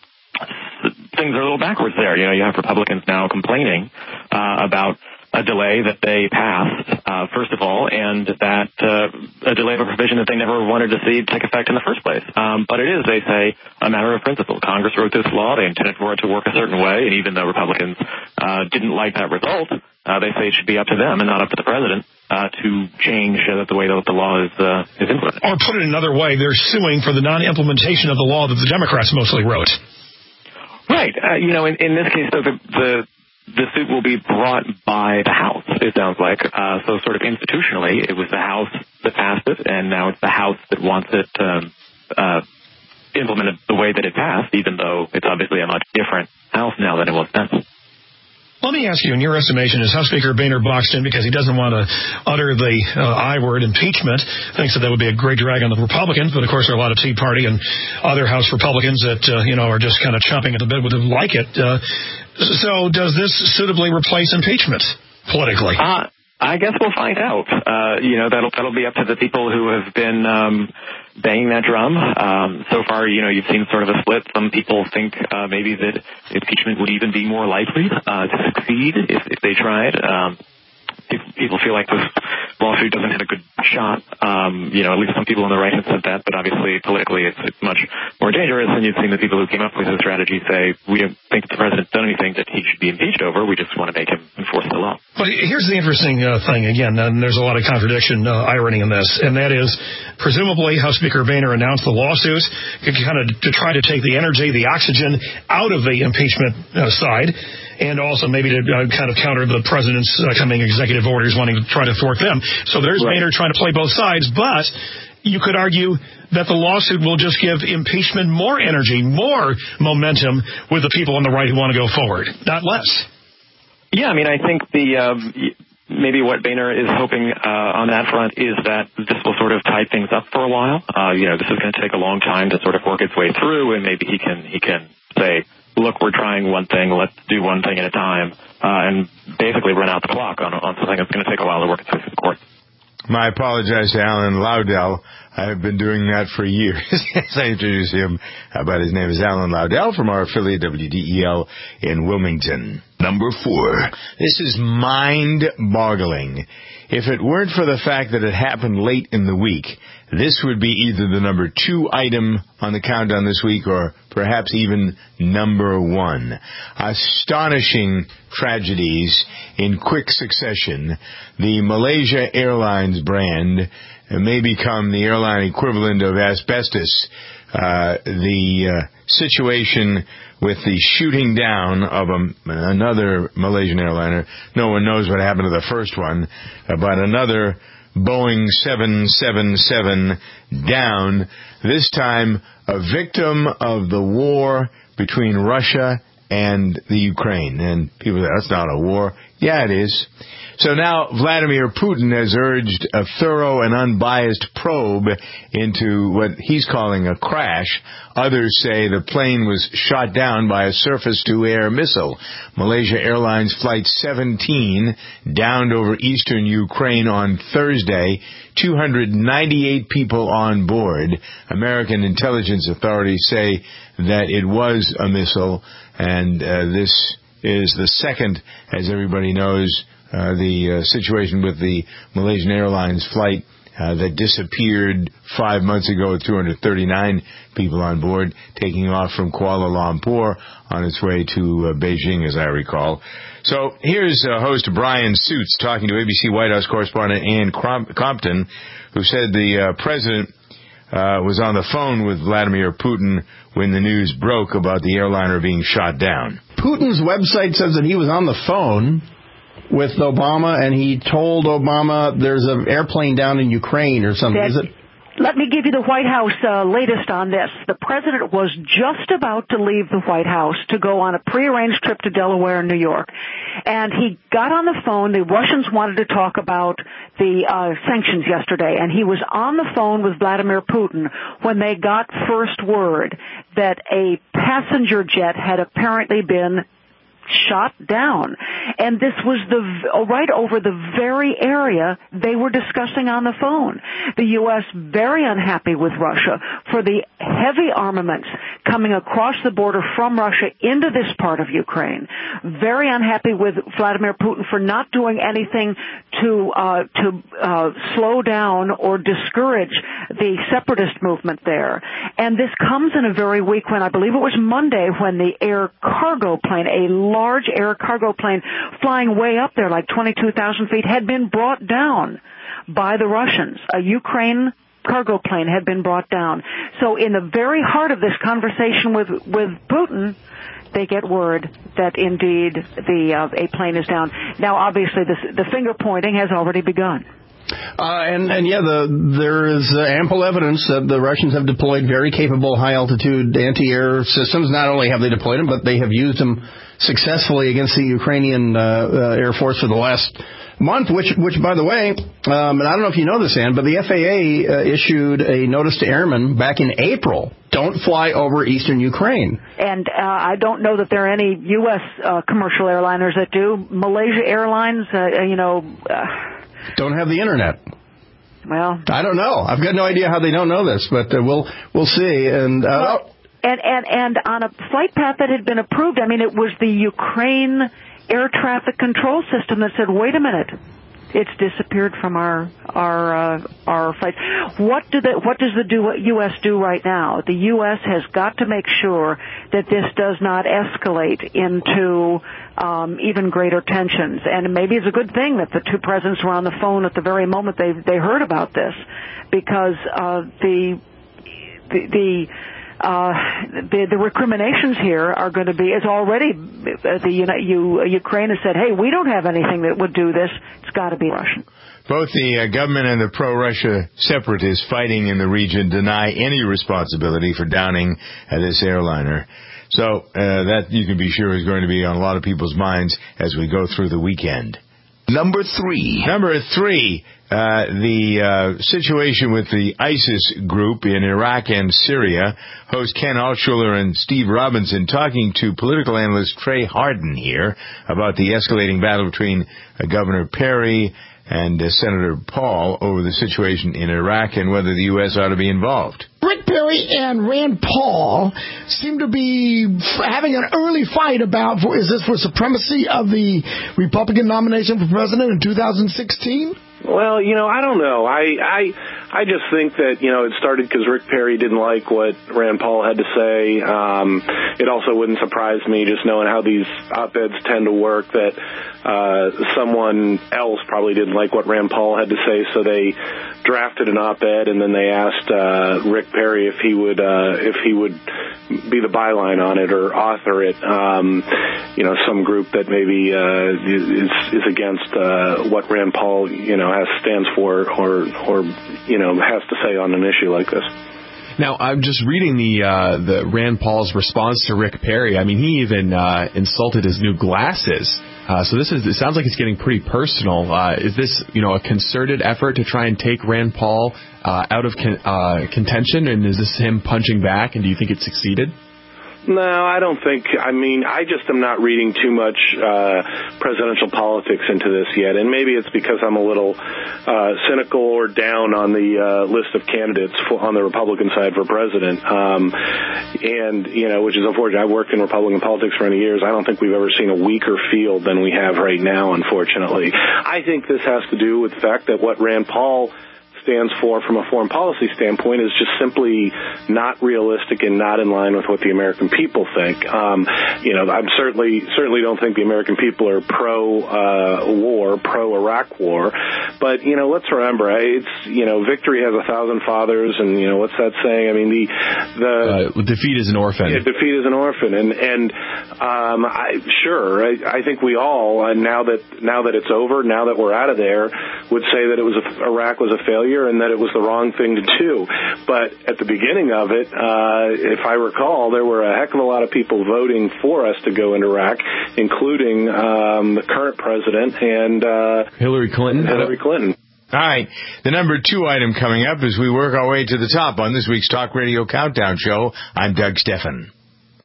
things are a little backwards there. You know, you have Republicans now complaining uh, about a delay that they passed, uh, first of all, and that uh, a delay of a provision that they never wanted to see take effect in the first place. Um, but it is, they say, a matter of principle. Congress wrote this law. They intended for it to work a certain way, and even though Republicans uh, didn't like that result, uh, they say it should be up to them and not up to the president uh, to change uh, the way that the law is, uh, is implemented. Or put it another way, they're suing for the non-implementation of the law that the Democrats mostly wrote. Right. Uh, you know, in, in this case, though, the, the the suit will be brought by the House, it sounds like. Uh, so sort of institutionally, it was the House that passed it, and now it's the House that wants it um, uh, implemented the way that it passed, even though it's obviously a much different House now than it was then. Let me ask you, in your estimation, is House Speaker Boehner boxed in because he doesn't want to utter the uh, I word, impeachment, thinks that that would be a great drag on the Republicans, but of course there are a lot of Tea Party and other House Republicans that, uh, you know, are just kind of chomping at the bit would like it. Uh, so does this suitably replace impeachment politically? Uh, I guess we'll find out. Uh, you know, that'll that'll be up to the people who have been um, banging that drum. Um, so far, you know, you've seen sort of a split. Some people think uh, maybe that impeachment would even be more likely uh, to succeed if, if they tried. Um, people feel like this lawsuit doesn't have a good shot. Um, you know, at least some people on the right have said that, but obviously politically it's, it's much more dangerous. And you've seen the people who came up with this strategy say, we don't think that the president's done anything that he should be impeached over. We just want to make him enforce the law. But here's the interesting uh, thing, again, and there's a lot of contradiction, uh, irony in this, and that is presumably House Speaker Boehner announced the lawsuit kind of to try to take the energy, the oxygen out of the impeachment uh, side, and also maybe to uh, kind of counter the president's uh, coming executive orders wanting to try to thwart them. So there's right. Boehner trying to play both sides, but you could argue that the lawsuit will just give impeachment more energy, more momentum with the people on the right who want to go forward, not less. Yeah, I mean, I think the um, maybe what Boehner is hoping uh, on that front is that this will sort of tie things up for a while. Uh, you know, this is going to take a long time to sort of work its way through, and maybe he can he can say, look, we're trying one thing, let's do one thing at a time, uh, and basically run out the clock on, on something that's going to take a while to work its way through the court. I apologize to Alan Laudel. I've been doing that for years. As I introduce him, but his name is Alan Laudel from our affiliate W D E L in Wilmington. Number four. This is mind-boggling. If it weren't for the fact that it happened late in the week, this would be either the number two item on the countdown this week or perhaps even number one. Astonishing tragedies in quick succession. The Malaysia Airlines brand may become the airline equivalent of asbestos. Uh, the uh, situation with the shooting down of a, another Malaysian airliner. No one knows what happened to the first one, uh, but another Boeing seven seven seven down, this time a victim of the war between Russia and the Ukraine. And people say, that's not a war. Yeah, it is. So now Vladimir Putin has urged a thorough and unbiased probe into what he's calling a crash. Others say the plane was shot down by a surface-to-air missile. Malaysia Airlines Flight seventeen downed over eastern Ukraine on Thursday. two hundred ninety-eight people on board. American intelligence authorities say that it was a missile, and uh, this is the second, as everybody knows, Uh, the uh, situation with the Malaysian Airlines flight uh, that disappeared five months ago with two hundred thirty-nine people on board, taking off from Kuala Lumpur on its way to uh, Beijing, as I recall. So here's uh, host Brian Suits talking to A B C White House correspondent Ann Compton, who said the uh, president uh, was on the phone with Vladimir Putin when the news broke about the airliner being shot down. Putin's website says that he was on the phone with Obama, and he told Obama there's an airplane down in Ukraine or something. Is it? Let me give you the White House uh, latest on this. The president was just about to leave the White House to go on a prearranged trip to Delaware and New York. And he got on the phone. The Russians wanted to talk about the uh, sanctions yesterday. And he was on the phone with Vladimir Putin when they got first word that a passenger jet had apparently been shot down. And this was the right over the very area they were discussing on the phone. The U S very unhappy with Russia for the heavy armaments coming across the border from Russia into this part of Ukraine. Very unhappy with Vladimir Putin for not doing anything to uh, to uh, slow down or discourage the separatist movement there. And this comes in a very week when, I believe it was Monday, when the air cargo plane, a large air cargo plane flying way up there, like twenty-two thousand feet, had been brought down by the Russians. A Ukraine cargo plane had been brought down. So in the very heart of this conversation with, with Putin, they get word that indeed the uh, a plane is down. Now, obviously, this, the finger pointing has already begun. Uh, and, and yeah, the, there is uh, ample evidence that the Russians have deployed very capable high-altitude anti-air systems. Not only have they deployed them, but they have used them successfully against the Ukrainian uh, uh, Air Force for the last month, which, which by the way, um, and I don't know if you know this, Ann, but the F A A uh, issued a notice to airmen back in April. Don't fly over eastern Ukraine. And uh, I don't know that there are any U S uh, commercial airliners that do. Malaysia Airlines, uh, you know... Uh, don't have the internet. Well, I don't know. I've got no idea how they don't know this, but uh, we'll we'll see. And, uh, well, and and and on a flight path that had been approved, I mean, it was the Ukraine air traffic control system that said, "Wait a minute, it's disappeared from our our uh, our flights." What do the what does the do, U S do right now? The U S has got to make sure that this does not escalate into um, even greater tensions. And maybe it's a good thing that the two presidents were on the phone at the very moment they they heard about this, because uh, the the. the Uh, the, the recriminations here are going to be, it's already, uh, the you, you, Ukraine has said, hey, we don't have anything that would do this. It's got to be Russian. Both the uh, government and the pro-Russia separatists fighting in the region deny any responsibility for downing uh, this airliner. So uh, that, you can be sure, is going to be on a lot of people's minds as we go through the weekend. Number three. Number three, uh, the uh, situation with the ISIS group in Iraq and Syria. Host Ken Altshuler and Steve Robinson talking to political analyst Trey Harden here about the escalating battle between uh, Governor Perry and uh, Senator Paul over the situation in Iraq and whether the U S ought to be involved. Rick Perry and Rand Paul seem to be having an early fight about, for, is this for supremacy of the Republican nomination for president in two thousand sixteen? Well, you know, I don't know. I I I just think that, you know, it started because Rick Perry didn't like what Rand Paul had to say. Um, it also wouldn't surprise me, just knowing how these op-eds tend to work, that uh, someone else probably didn't like what Rand Paul had to say, so they drafted an op-ed, and then they asked uh, Rick Perry if he would uh, if he would be the byline on it or author it. Um, you know, some group that maybe uh, is is against uh, what Rand Paul, you know, has stands for or or you know has to say on an issue like this. Now, I'm just reading the uh, the Rand Paul's response to Rick Perry. I mean, he even uh, insulted his new glasses. Uh, so this is, it sounds like it's getting pretty personal. Uh, is this, you know, a concerted effort to try and take Rand Paul uh, out of con- uh, contention, and is this him punching back, and do you think it succeeded? No, I don't think. I mean, I just am not reading too much uh, presidential politics into this yet, and maybe it's because I'm a little uh, cynical or down on the uh, list of candidates for, on the Republican side for president. Um, and, you know, which is unfortunate. I've worked in Republican politics for many years. I don't think we've ever seen a weaker field than we have right now, unfortunately. I think this has to do with the fact that what Rand Paul stands for from a foreign policy standpoint is just simply not realistic and not in line with what the American people think. Um, you know, I'm certainly certainly don't think the American people are pro uh, war, pro Iraq war, but you know, let's remember, it's you know, victory has a thousand fathers, and you know, what's that saying? I mean, the the uh, defeat is an orphan. Yeah, defeat is an orphan, and and um, I, sure, I, I think we all uh, now that now that it's over, now that we're out of there, would say that it was a, Iraq was a failure, and that it was the wrong thing to do. But at the beginning of it, uh, if I recall, there were a heck of a lot of people voting for us to go into Iraq, including um, the current president and uh, Hillary Clinton. Hillary Clinton. All right. The number two item coming up as we work our way to the top on this week's Talk Radio Countdown Show. I'm Doug Steffen.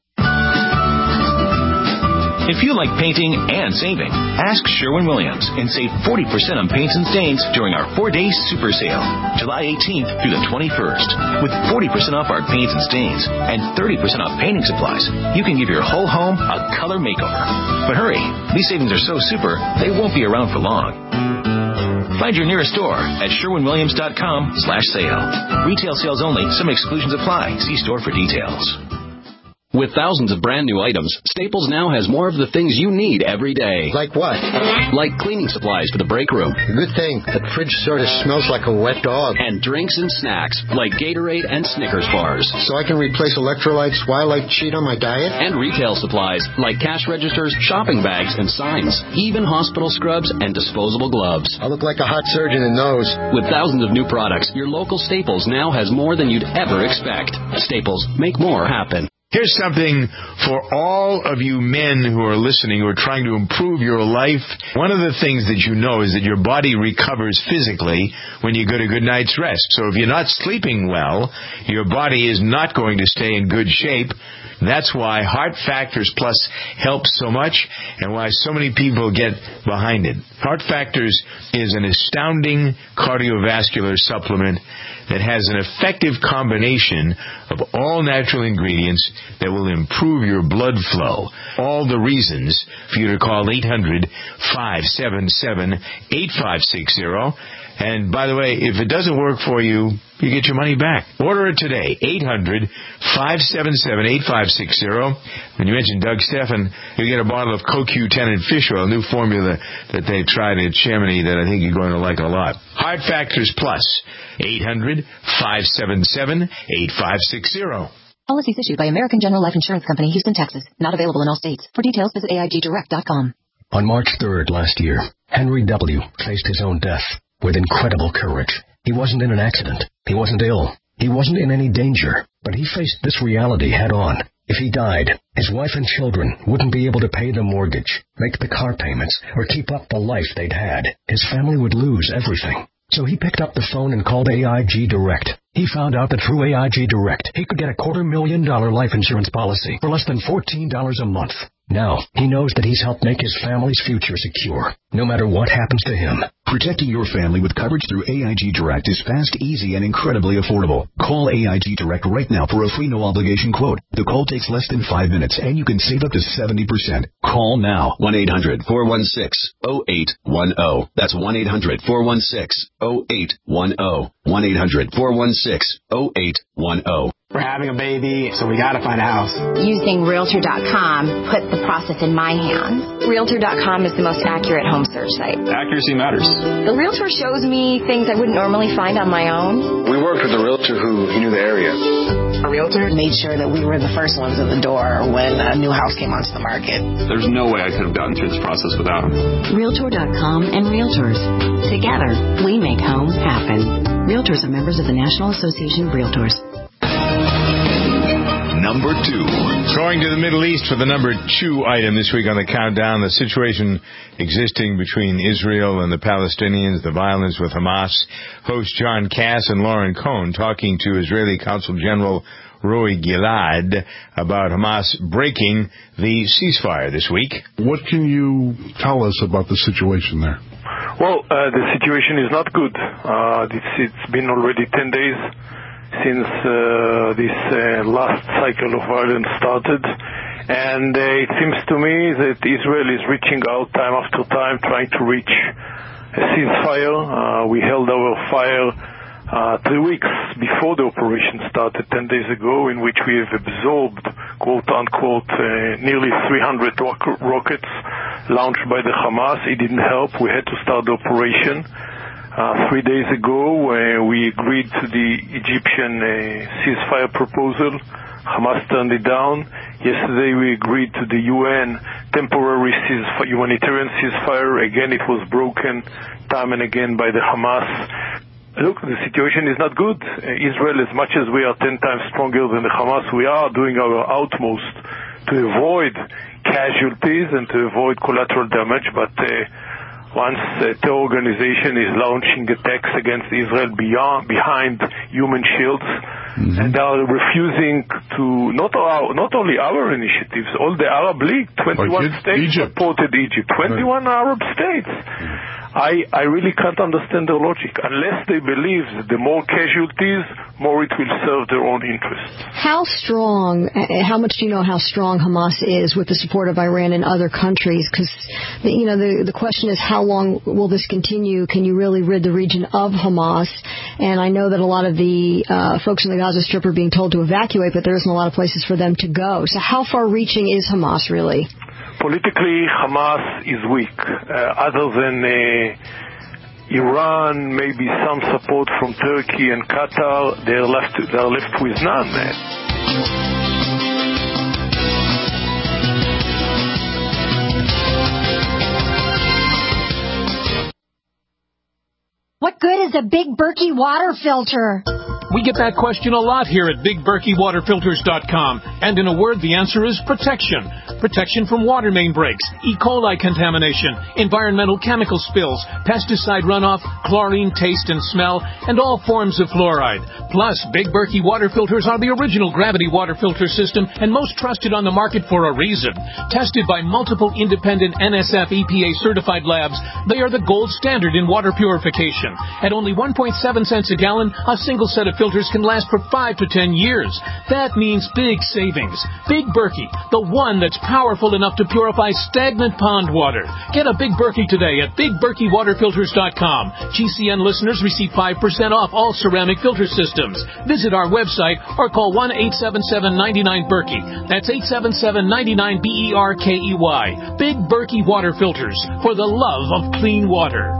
If you like painting and saving, ask Sherwin-Williams and save forty percent on paints and stains during our four-day super sale, July eighteenth through the twenty-first. With forty percent off our paints and stains and thirty percent off painting supplies, you can give your whole home a color makeover. But hurry, these savings are so super, they won't be around for long. Find your nearest store at Sherwin-Williams.com slash sale. Retail sales only. Some exclusions apply. See store for details. With thousands of brand new items, Staples now has more of the things you need every day. Like what? Like cleaning supplies for the break room. Good thing. The fridge sort of smells like a wet dog. And drinks and snacks, like Gatorade and Snickers bars. So I can replace electrolytes while I cheat on my diet? And retail supplies, like cash registers, shopping bags, and signs. Even hospital scrubs and disposable gloves. I look like a hot surgeon in those. With thousands of new products, your local Staples now has more than you'd ever expect. Staples, make more happen. Here's something for all of you men who are listening, who are trying to improve your life. One of the things that you know is that your body recovers physically when you get a good night's rest. So if you're not sleeping well, your body is not going to stay in good shape. That's why Heart Factors Plus helps so much and why so many people get behind it. Heart Factors is an astounding cardiovascular supplement that has an effective combination of all natural ingredients that will improve your blood flow. All the reasons for you to call eight hundred, five seven seven, eight five six zero. And by the way, if it doesn't work for you, you get your money back. Order it today, eight hundred, five seven seven, eight five six zero. When you mention Doug Stephan, you get a bottle of Co Q ten and fish oil, a new formula that they've tried at Chamonix that I think you're going to like a lot. Heart Factors Plus, eight hundred, five seven seven, eight five six zero. Policies issued by American General Life Insurance Company, Houston, Texas. Not available in all states. For details, visit A I G direct dot com. On March third last year, Henry W. faced his own death with incredible courage. He wasn't in an accident. He wasn't ill. He wasn't in any danger. But he faced this reality head on. If he died, his wife and children wouldn't be able to pay the mortgage, make the car payments, or keep up the life they'd had. His family would lose everything. So he picked up the phone and called A I G Direct. He found out that through A I G Direct, he could get a quarter million dollar life insurance policy for less than fourteen dollars a month. Now, he knows that he's helped make his family's future secure, no matter what happens to him. Protecting your family with coverage through A I G Direct is fast, easy, and incredibly affordable. Call A I G Direct right now for a free no-obligation quote. The call takes less than five minutes, and you can save up to seventy percent. Call now. one eight hundred, four one six, zero eight one zero. That's one eight hundred, four one six, zero eight one zero. one eight hundred, four one six, zero eight one zero. We're having a baby, so we gotta find a house. Using Realtor dot com put the process in my hands. Realtor dot com is the most accurate home search site. Accuracy matters. The Realtor shows me things I wouldn't normally find on my own. We worked with a Realtor who knew the area. A Realtor made sure that we were the first ones in the door when a new house came onto the market. There's no way I could have gotten through this process without him. Realtor dot com and Realtors. Together, we make home happen. Realtors are members of the National Association of Realtors. Number two. Going to the Middle East for the number two item this week on the countdown, the situation existing between Israel and the Palestinians, the violence with Hamas. Host John Cass and Lauren Cohn talking to Israeli Consul General Roy Gilad about Hamas breaking the ceasefire this week. What can you tell us about the situation there? Well, uh, the situation is not good. Uh, it's, it's been already ten days since uh, this uh, last cycle of violence started. And uh, it seems to me that Israel is reaching out time after time, trying to reach a ceasefire. Uh, we held our fire uh, three weeks before the operation started, ten days ago, in which we have absorbed, quote-unquote, uh, nearly three hundred ro- rockets launched by the Hamas. It didn't help. We had to start the operation. Uh, three days ago, uh, we agreed to the Egyptian uh, ceasefire proposal. Hamas turned it down. Yesterday, we agreed to the U N temporary ceasefire, humanitarian ceasefire. Again, it was broken time and again by the Hamas. Look, the situation is not good. Uh, Israel, as much as we are ten times stronger than the Hamas, we are doing our utmost to avoid casualties and to avoid collateral damage, but uh, once a terror organization is launching attacks against Israel beyond, behind human shields, mm-hmm. and they are refusing to, not our, not only our initiatives, all the Arab League, twenty-one like states Egypt. supported Egypt, twenty-one right. Arab states. Mm-hmm. I, I really can't understand their logic. Unless they believe that the more casualties, more it will serve their own interests. How strong, how much do you know how strong Hamas is with the support of Iran and other countries? Because, you know, the, the question is how long will this continue? Can you really rid the region of Hamas? And I know that a lot of the uh, folks in the Gaza Strip are being told to evacuate, but there isn't a lot of places for them to go. So how far-reaching is Hamas, really? Politically, Hamas is weak. Uh, other than uh, Iran, maybe some support from Turkey and Qatar, they're left, they're left with none. What good is a Big Berkey water filter? We get that question a lot here at Big Berkey Water Filters dot com. And in a word, the answer is protection. Protection from water main breaks, E. coli contamination, environmental chemical spills, pesticide runoff, chlorine taste and smell, and all forms of fluoride. Plus, Big Berkey water filters are the original gravity water filter system and most trusted on the market for a reason. Tested by multiple independent N S F E P A certified labs, they are the gold standard in water purification. At only one point seven cents a gallon, a single set of filters can last for five to ten years. That means big savings. Big Berkey, the one that's powerful enough to purify stagnant pond water. Get a Big Berkey today at Big Berkey Water Filters dot com. G C N listeners receive five percent off all ceramic filter systems. Visit our website or call one eight seven seven, nine nine, Berkey. That's eight seven seven, nine nine, B E R K E Y. Big Berkey Water Filters, for the love of clean water.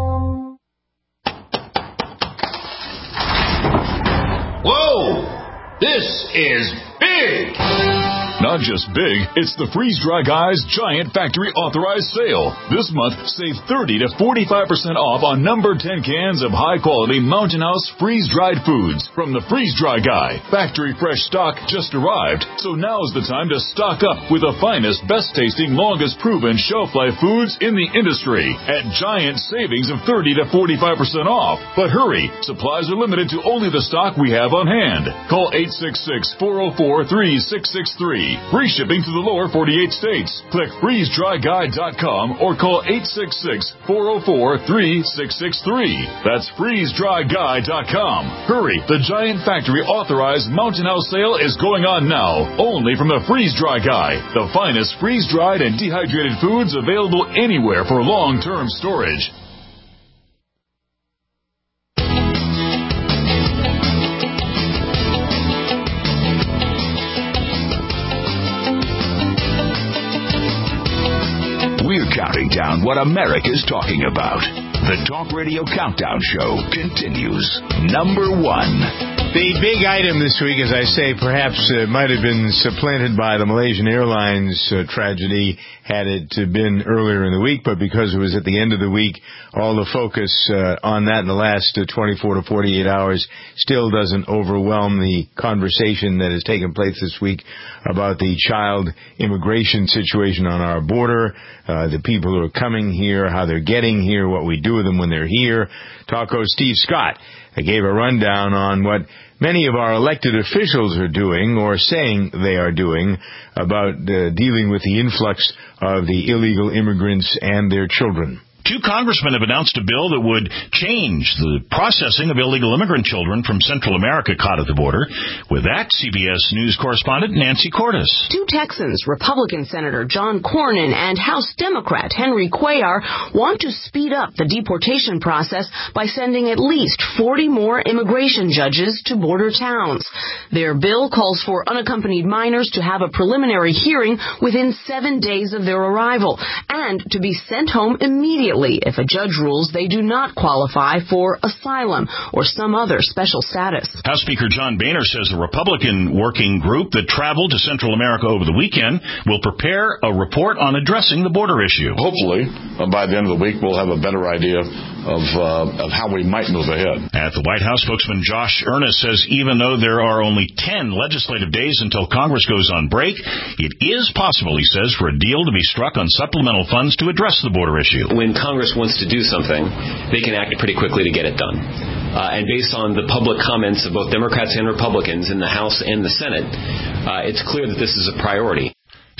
Whoa! This is big! Not just big, it's the Freeze Dry Guy's Giant Factory Authorized Sale. This month, save thirty to forty-five percent off on number ten cans of high-quality Mountain House freeze-dried foods from the Freeze Dry Guy. Factory fresh stock just arrived, so now's the time to stock up with the finest, best-tasting, longest-proven shelf-life foods in the industry at giant savings of thirty to forty-five percent off. But hurry, supplies are limited to only the stock we have on hand. Call eight six six, four oh four, three six six three. Free shipping to the lower forty-eight states. Click freeze dry guy dot com or call eight six six, four oh four, three six six three. That's freeze dry guy dot com. Hurry, the Giant Factory Authorized Mountain House Sale is going on now, only from the Freeze Dry Guy, the finest freeze-dried and dehydrated foods available anywhere for long-term storage. We're counting down what America's talking about. The Talk Radio Countdown Show continues. Number one. The big item this week, as I say, perhaps uh, might have been supplanted by the Malaysian Airlines uh, tragedy had it uh, been earlier in the week, but because it was at the end of the week, all the focus uh, on that in the last uh, twenty-four to forty-eight hours still doesn't overwhelm the conversation that has taken place this week about the child immigration situation on our border, uh, the people who are coming here, how they're getting here, what we do with them when they're here. Talco Steve Scott I gave a rundown on what many of our elected officials are doing or saying they are doing about uh, dealing with the influx of the illegal immigrants and their children. Two congressmen have announced a bill that would change the processing of illegal immigrant children from Central America caught at the border. With that, C B S News correspondent Nancy Cordes. Two Texans, Republican Senator John Cornyn and House Democrat Henry Cuellar, want to speed up the deportation process by sending at least forty more immigration judges to border towns. Their bill calls for unaccompanied minors to have a preliminary hearing within seven days of their arrival and to be sent home immediately if a judge rules they do not qualify for asylum or some other special status. House Speaker John Boehner says a Republican working group that traveled to Central America over the weekend will prepare a report on addressing the border issue. Hopefully, uh, by the end of the week, we'll have a better idea of, uh, of how we might move ahead. At the White House, spokesman Josh Earnest says even though there are only ten legislative days until Congress goes on break, it is possible, he says, for a deal to be struck on supplemental funds to address the border issue. When Congress wants to do something, they can act pretty quickly to get it done. Uh, and based on the public comments of both Democrats and Republicans in the House and the Senate, uh, it's clear that this is a priority.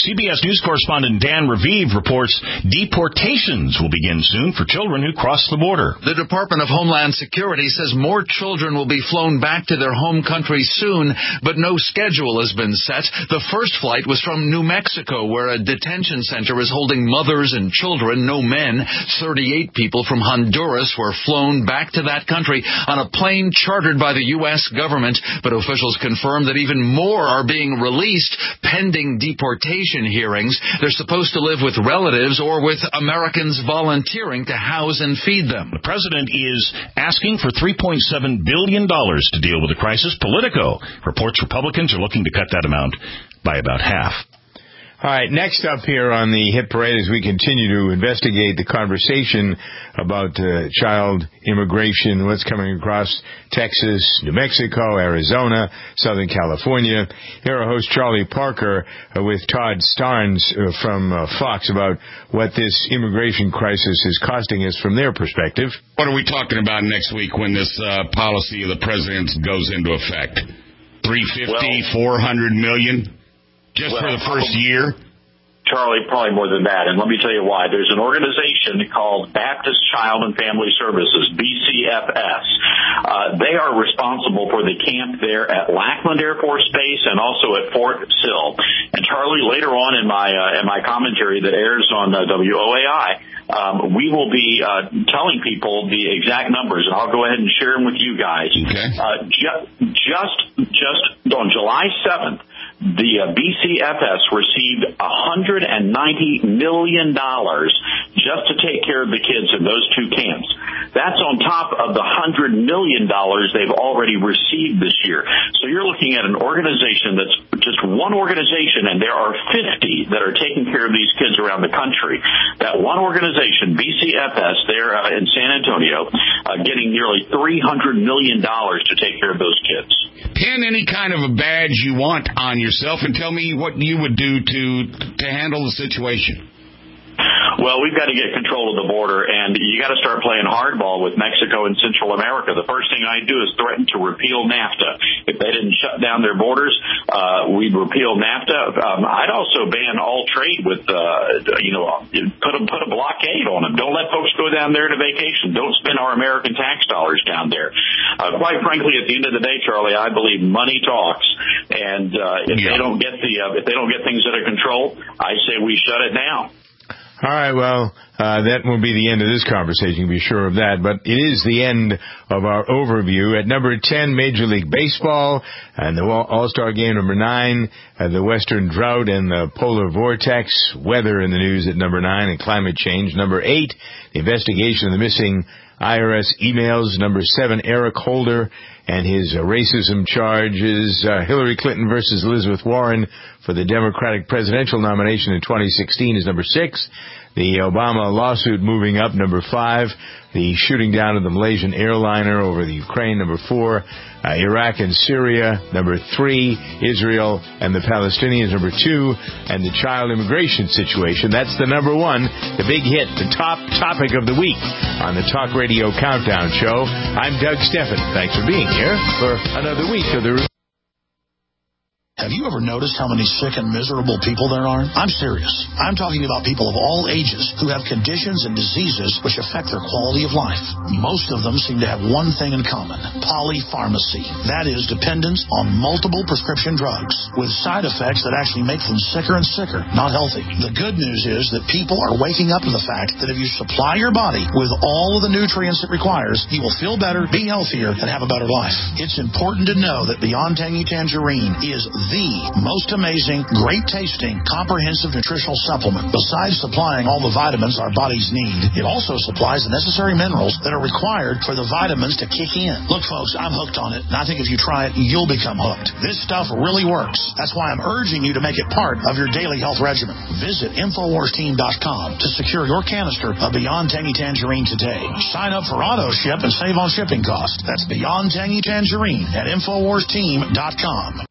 C B S News correspondent Dan Raviv reports deportations will begin soon for children who cross the border. The Department of Homeland Security says more children will be flown back to their home country soon, but no schedule has been set. The first flight was from New Mexico, where a detention center is holding mothers and children, no men. thirty-eight people from Honduras were flown back to that country on a plane chartered by the U S government, but officials confirm that even more are being released pending deportation hearings. They're supposed to live with relatives or with Americans volunteering to house and feed them. The president is asking for three point seven billion dollars to deal with the crisis. Politico reports Republicans are looking to cut that amount by about half. All right, next up here on the hit parade as we continue to investigate the conversation about uh, child immigration, what's coming across Texas, New Mexico, Arizona, Southern California. Here our host Charlie Parker uh, with Todd Starnes uh, from uh, Fox about what this immigration crisis is costing us from their perspective. What are we talking about next week when this uh, policy of the president's goes into effect? three hundred fifty, well, four hundred million? Just well, for the first year? Charlie, probably more than that. And let me tell you why. There's an organization called Baptist Child and Family Services, B C F S. Uh, they are responsible for the camp there at Lackland Air Force Base and also at Fort Sill. And Charlie, later on in my uh, in my commentary that airs on uh, W O A I, um, we will be uh, telling people the exact numbers, and I'll go ahead and share them with you guys. Okay. Uh, ju- just just on July seventh, the uh, B C F S received one hundred ninety million dollars just to take care of the kids in those two camps. That's on top of the one hundred million dollars they've already received this year. So you're looking at an organization that's just one organization, and there are fifty that are taking care of these kids around the country. That one organization, B C F S, there uh, in San Antonio, uh, getting nearly three hundred million dollars to take care of those kids. Pin any kind of a badge you want on yourself and tell me what you would do to to handle the situation. Well, we've got to get control of the border, and you got to start playing hardball with Mexico and Central America. The first thing I'd do is threaten to repeal NAFTA. If they didn't shut down their borders, uh, we'd repeal NAFTA. Um, I'd also ban all trade with, uh, you know, put a, put a blockade on them. Don't let folks go down there to vacation. Don't spend our American tax dollars down there. Uh, quite frankly, at the end of the day, Charlie, I believe money talks, and uh, if yeah. they don't get the uh, if they don't get things under control, I say we shut it down. All right, well, uh, that will be the end of this conversation, be sure of that. But it is the end of our overview. At number ten, Major League Baseball, and the All-Star Game. Number nine, uh, the Western Drought and the Polar Vortex. Weather in the news at number nine, and climate change. Number eight, the investigation of the missing I R S emails. Number seven, Eric Holder and his uh, racism charges. Uh, Hillary Clinton versus Elizabeth Warren for the Democratic presidential nomination in twenty sixteen is number six. The Obama lawsuit moving up, number five. The shooting down of the Malaysian airliner over the Ukraine, number four. Uh, Iraq and Syria, number three. Israel and the Palestinians, number two. And the child immigration situation, that's the number one. The big hit, the top topic of the week on the Talk Radio Countdown Show. I'm Doug Steffen. Thanks for being here for another week of the... Have you ever noticed how many sick and miserable people there are? I'm serious. I'm talking about people of all ages who have conditions and diseases which affect their quality of life. Most of them seem to have one thing in common: polypharmacy. That is, dependence on multiple prescription drugs with side effects that actually make them sicker and sicker, not healthy. The good news is that people are waking up to the fact that if you supply your body with all of the nutrients it requires, you will feel better, be healthier, and have a better life. It's important to know that Beyond Tangy Tangerine is the most amazing, great-tasting, comprehensive nutritional supplement. Besides supplying all the vitamins our bodies need, it also supplies the necessary minerals that are required for the vitamins to kick in. Look, folks, I'm hooked on it, and I think if you try it, you'll become hooked. This stuff really works. That's why I'm urging you to make it part of your daily health regimen. Visit Infowars Team dot com to secure your canister of Beyond Tangy Tangerine today. Sign up for auto ship and save on shipping costs. That's Beyond Tangy Tangerine at Infowars Team dot com.